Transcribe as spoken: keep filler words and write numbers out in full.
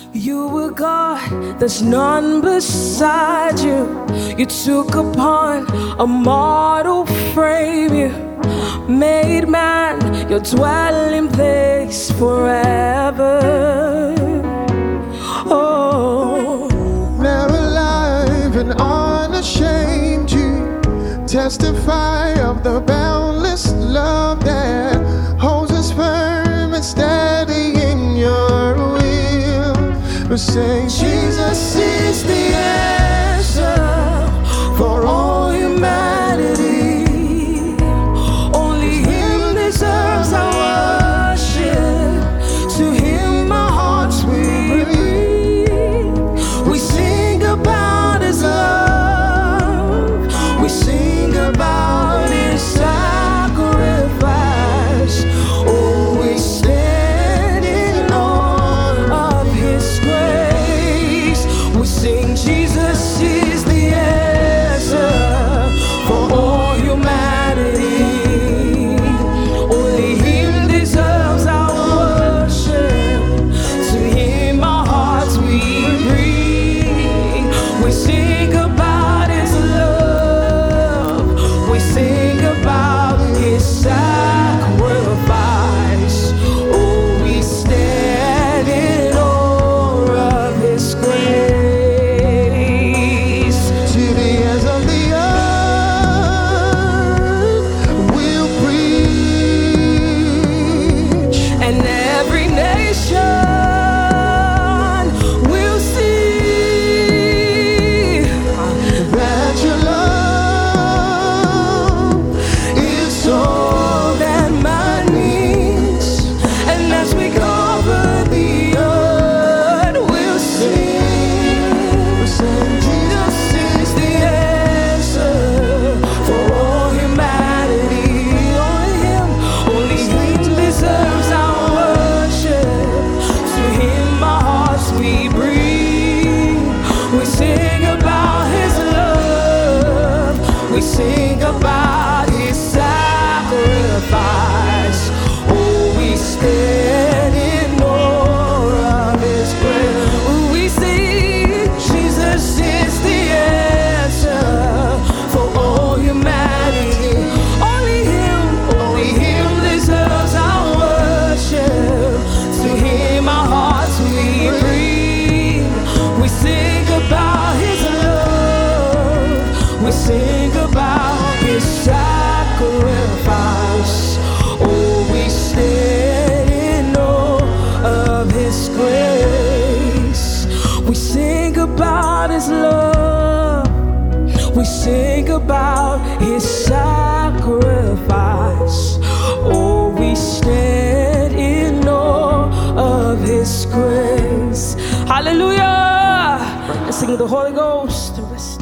You were God, there's none beside you. You took upon a mortal frame. You made man your dwelling place forever. Oh, now alive and unashamed, you testify of the boundless love that holds us firm and steady in your will. We say Jesus is the answer for all humanity. Only Him deserves our worship. To Him our hearts we bring. We sing about His love. We sing about His sacrifice. Oh, we stand in awe of His grace. We sing Jesus is the answer for all humanity. Only Him deserves our worship. To Him our hearts we bring. We sing about His love. We sing about His sacrifice. Oh, we stand in awe of His grace. To the ends of the earth we'll preach, And every nation will see that your love is all that man needs. And as we cover the earth, we'll sing. we sing. Jesus is the answer for all humanity. Only Him, only Him deserves our worship. To Him our hearts we bring. We sing about His love. We sing about His sacrifice. Oh, we stand in awe of His grace. We sing Jesus is the answer for all humanity. Only Him, only Him deserves our worship. To Him our hearts we bring. We sing about His love. We sing about His sacrifice. Oh, we stand in awe of His grace. We sing about His love. We sing about His sacrifice. Oh, we stand in awe of His grace. Hallelujah! Let's sing the Holy Ghost.